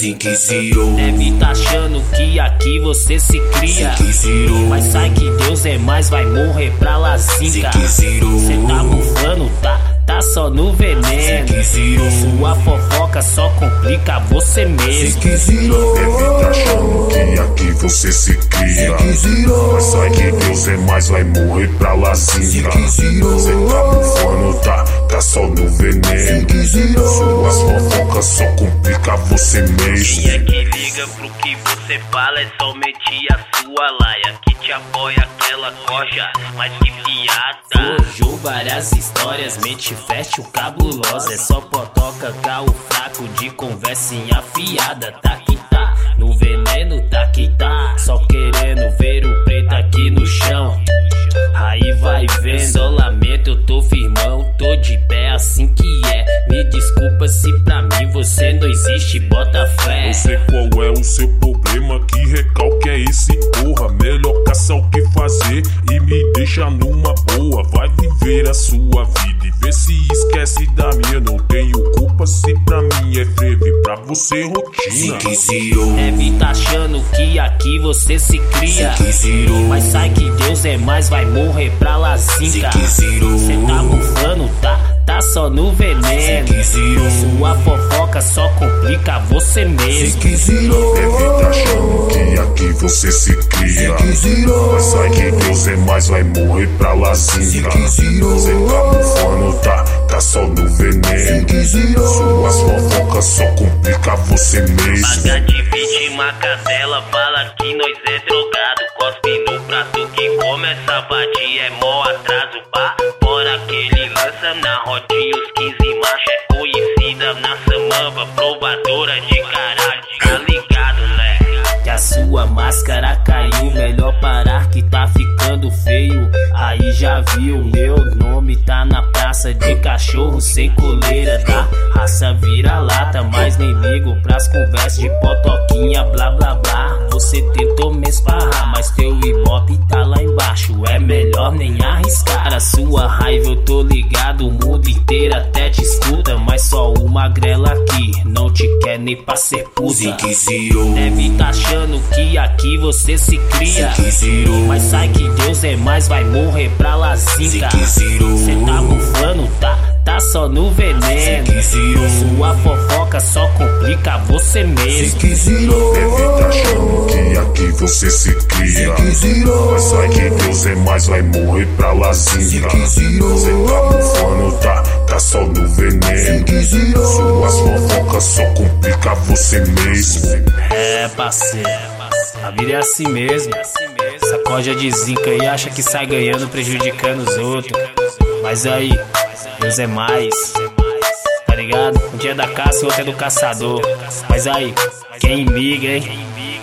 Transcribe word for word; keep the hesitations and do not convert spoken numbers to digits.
Zinc Zero. Deve tá achando que aqui você se cria, Zinc Zero. mas sai que Deus é mais, vai morrer pra lá zinca. Zinc Zero. Cê tá bufando, tá? Tá só no veneno. Zinc Zero. Sua fofoca só complica você mesmo. Zinc Zero. Deve tá achando que aqui você se cria, Zinc Zero. mas sai que Deus é mais, vai morrer pra lá zinca. Zinc Zero. Cê tá bufando, tá? Tá só no veneno. Zinc Zero. Suas fofocas só complica você mesmo. Quem é que liga pro que você fala é somente a sua laia, que te apoia aquela coja, mas que piada. Forjou várias histórias, mente fértil, cabulosa. É só potoca, carro fraco de conversinha afiada. Tá que tá, no veneno tá que tá, só querendo ver o preto aqui no chão. Aí vai vendo, isolamento eu tô firmão, tô de pé assim que é. Me desculpa se pra mim você não existe, bota fé. Eu sei qual é o seu problema, que recalque é esse porra. Melhor caçar o que fazer e me deixa numa boa. Vai viver a sua vida e vê se esquece da minha. Não tenho culpa se pra mim é freve, pra você rotina. Zinc Zero. Deve tá achando que aqui você se cria, Zinc Zero. mas sai que Deus é mais, vai morrer pra lá zinca. Zinc Zero. Cê tá bufando, tá? Tá só no veneno. Zinc Zero. Sua fofoca só complica você mesmo. Zinc Zero. Deve tá achando que aqui você se cria, Zinc Zero. mas sai que Deus é mais, vai morrer pra lá zinca. Zinc Zero. Cê tá bufando, tá? Tá só no veneno. Zinc Zero. Suas fofocas só complica você mesmo. Paga de vítima, cadela, fala que nós é drogado. Cospe no prato que começa a bater, é mó atraso, pá. Fora que ele lança na rodinha os quinze marcha. É conhecida na samamba, provadora de caralho. Tá ligado, né? Que a sua máscara caiu, melhor parar que tá ficando feio. Aí já viu, meu nome tá na praça de cachorro sem coleira, da raça vira-lata, mas nem ligo pras conversas de potoquinha, blá blá blá. Você tentou me esparrar, mas teu ibope tá lá embaixo, é melhor nem arriscar. A sua raiva eu tô ligado, o mundo inteiro até te escuta, mas só o magrela aqui não te quer nem pra ser puta. Zinc Zero. Deve tá achando que aqui você se cria, Zinc Zero. mas sai que Deus é mais, vai morrer pra lá zinca. Zinc Zero. Cê tá bufando, tá? Tá só no veneno. Zinc Zero. Sua fofoca só complica você mesmo. Zinc Zero. Deve tá achando que aqui você se cria, Zinc Zero. mas sai que Deus é mais, vai morrer pra lá zinca. Zinc Zero. Cê tá bufando, tá? Tá só no veneno. Zinc Zero. Suas fofocas só complica você mesmo. É, parceiro, a vida é assim mesmo. Essa corja de zinca aí acha que sai ganhando, prejudicando os outros. Mas aí, Deus é mais, tá ligado? Um dia é da caça e outro é do caçador. Mas aí, quem liga, hein?